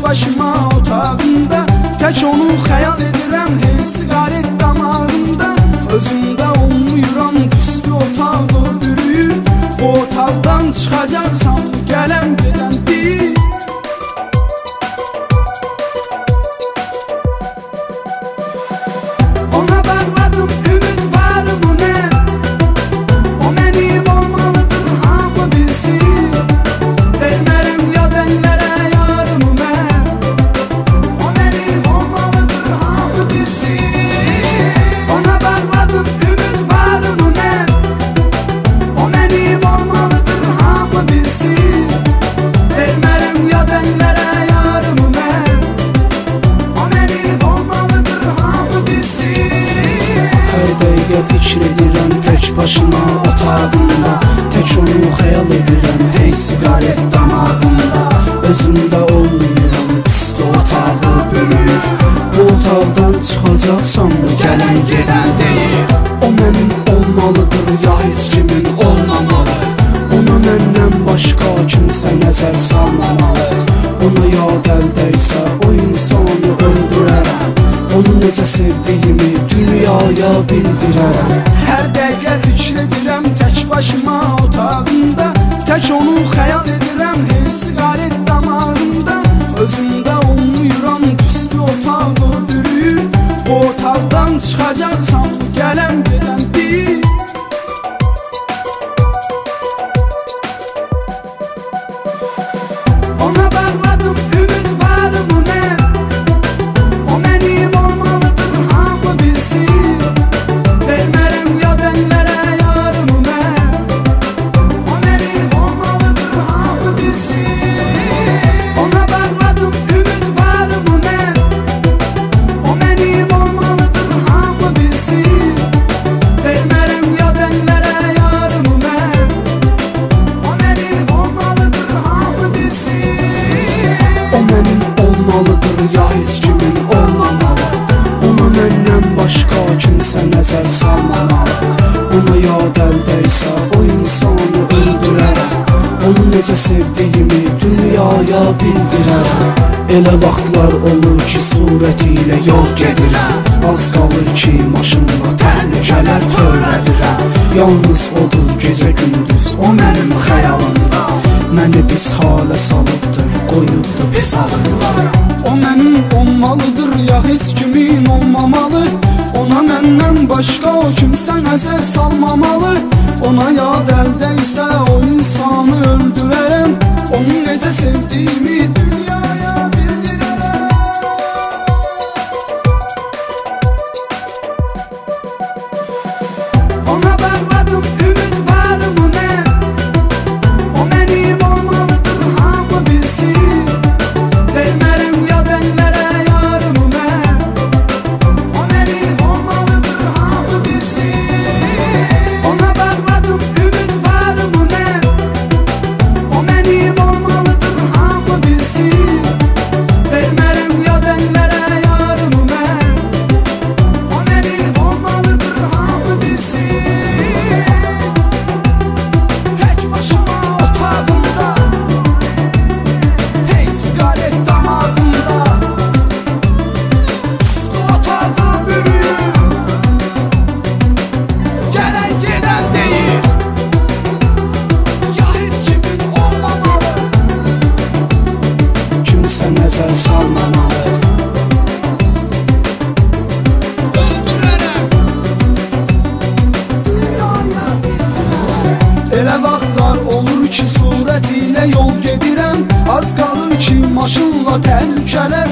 başıma otağımda, tək onu xəyal edirəm, hey siqaret damağımda. Özümdə olmuyuram, tüstü otağı bürüyür. O otaqdan çıxacaqsam, gələm gedən deyil. Ona bağladım ümid varımı nə? O mənim olmalıdır, hamı bilsin. Vermərəm yad əllərə yarımı mən. O mənim olmalıdır, hamı bilsin. Ona bağladım ümid varımı nə? O mənim olmalıdır, hamı bilsin. Vermərəm yad əllərə yarımı mən. O mənim olmalıdır, hamı bilsin. Hər dəqiqə fikr edirəm tək başıma otağımda, tək onu xəyal edirəm, hey siqaret damağımda. Özümdə olmuyorum, tüstü otağı bürüyür. Bu otaqdan çıxacaqsam da gələn gedən deyir. O mənim olmalıdır, ya heç kimin olmamalı. Ona məndən başqa kimsə nəzər salmamalı. Ona yad əldəysə o insanı öldürərəm. Onu necə sevdiyimi dünyaya bildirərəm. Hər dəqiqə fikr edirəm tək başıma otağımda, tək onu xəyal edirəm, hey siqaret damağımda. Özümdə olmuyuram, tüstü otağı bürüyür. O otaqdan çıxacaqsam, gələm gedən deyil. Ona bağladım ümid varımı nə? O mənim olmalıdır, hamı bilsin. Vermərəm yad əllərə yarımı mən. O mənim olmalıdır, hamı bilsin. Ona bağladım ümid varımı nə? O mənim olmalıdır, hamı bilsin. Vermərəm yad əllərə yarımı mən. O mənim olmalıdır, hamı bilsin. O mənim olmalıdır, ya heç kimin olmamalı. Ona məndən başqa kimsə nəzər salmamalı. Ona yad əldəysə o insanı öldürərəm. Onu necə sevdiyimi dünyaya bildirərəm. Elə vaxtlar olur ki, surəti ilə yol gedirəm. Az qalır ki, maşınla təhlükələr törədirəm. Yalnız odur gecə gündüz o mənim xəyalımda. Məni pis halə salıbdır, qoyubdur pis halımda. O mənim olmalıdır, ya heç kimin olmamalı. Ona məndən başqa o kimsə nəzər salmamalı. Ona yad əldəysə o insanı öldürərəm. Onu necə sevdiyimi dünyaya bildirərəm. Ona bağladım ümid varımı nə? O mənim olmalıdır, hamı bilsin. Vermərəm yad əllərə yarımı mən. O mənim olmalıdır, hamı bilsin. Ona bağladım ümid varımı nə? O mənim olmalıdır, hamı bilsin. Vermərəm yad əllərə yarımı mən. O mənim olmalıdır, hamı bilsin. Tək başıma otağımda, hey siqaret damağımda. Tüstü otağı bürüyür. Gələn gedən deyil. Ya heç kimin olmamalı. Kimsə nəzər salmamalı. Öldürərəm. Dünyaya bildirərəm. Elə vaxtlar olur ki, surəti ilə yol gedirəm. Az qalır ki, maşınla təhlükələr